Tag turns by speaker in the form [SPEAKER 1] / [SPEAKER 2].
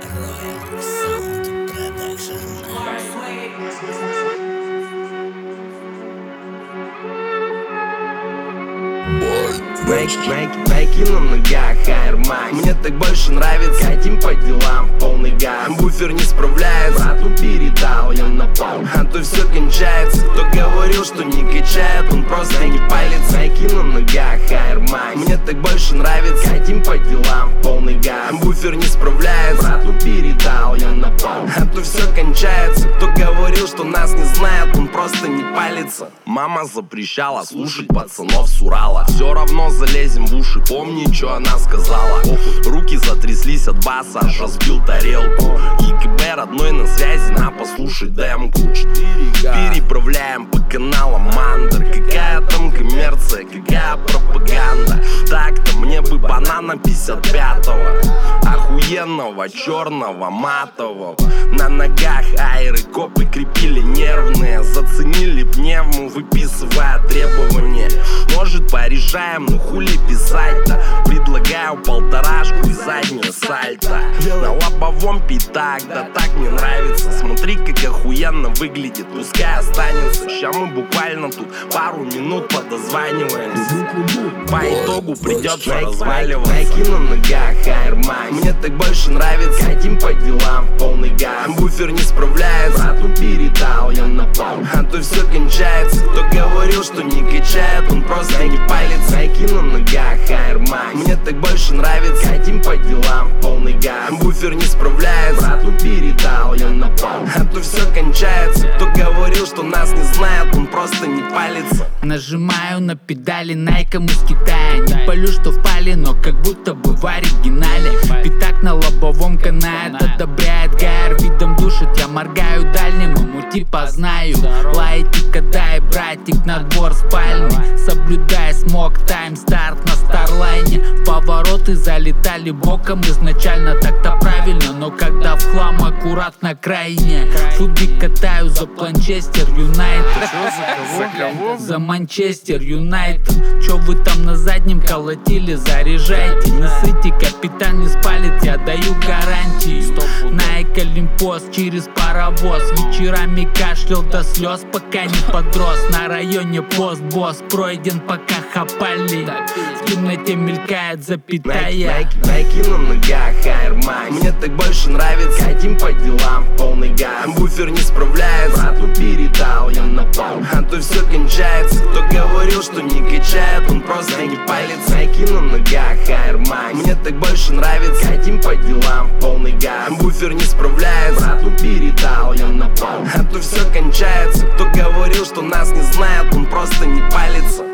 [SPEAKER 1] Royal Sound Production.
[SPEAKER 2] Найки на ногах, Air Мне так больше нравится, хотим по делам в полный газ. Буфер не справляется, брату передал я на пол. А то все кончается, кто говорил, что не качает, он просто не палится. Найки на ногах, Air Мне так больше нравится, хотим по делам в полный газ. Буфер не справляется, брату передал я на пол. А то все кончается, кто говорил, что нас не знает, он просто не палится. Мама запрещала слушать пацанов с Урала. Все равно залезем в уши, помни, что она сказала. Руки затряслись от баса, аж разбил тарелку. ЕКБ родной на связи, на послушать демку. Переправляем по каналам Мандер. Какая там коммерция, какая пропаганда. Так-то мне бы банана 55-го, охуенного, черного, матового. На ногах айры, копы крепили нервные. Заценили пневму, выписывая требования. Может порешаем, ну хули писать-то. Предлагаю полторашку и заднюю сальто. На лобовом пятак, да так мне нравится. Смотри, как охуенно выглядит, пускай останется. Ща мы буквально тут пару минут подозваниваемся. По итогу придется разваливаться. Найки на ногах, Air Мне так больше нравится, хотим по делам в полный газ. Буфер не справляется, брату передал я на пол. А то все кончается, кто говорил, что не качает, он просто не палится. Найки на ногах, Air Мне так больше нравится, хотим по делам в полный газ. Буфер не справляется, брату передал я на пол. А то все кончается, кто говорил, что нас не знает, он просто не палится.
[SPEAKER 3] Нажимаю на педали Найком из Китая. Не палю, что впали, но как будто бы в оригинале. Пятак на лобовом канает, одобряет гайр. Видом душит, я моргаю дальним, ему типа знаю. Лайтик, дай братик на двор спальный. Соблюдай смог, тайм, старт на старлайне. В повороты залетали боком, изначально так-то правильно. Но когда в хлам, аккуратно крайне. Футбик катаю за Манчестер Юнайтед. За Манчестер Юнайтед. Чё вы там на заднем колотили, заряжайте. Не сыте, капитан не спалит, я даю гарантию. Найк Олимпос через паровоз. Вечерами кашлял до слез, пока не подрос. На районе пост, босс пройден, пока хапали. В темноте мелькает запятая.
[SPEAKER 2] Найки на ногах, Air Мне так больше нравится, хотим по делам в полный газ. Буфер не справляется, брату передал я на пол. А то все кончается, кто говорил, что не качает, он просто не палится. Найки на ногах, Air Мне так больше нравится, хотим по делам в полный газ. Буфер не справляется, брату передал я на пол. А то все кончается, кто говорил, что нас не знает, он просто не палится.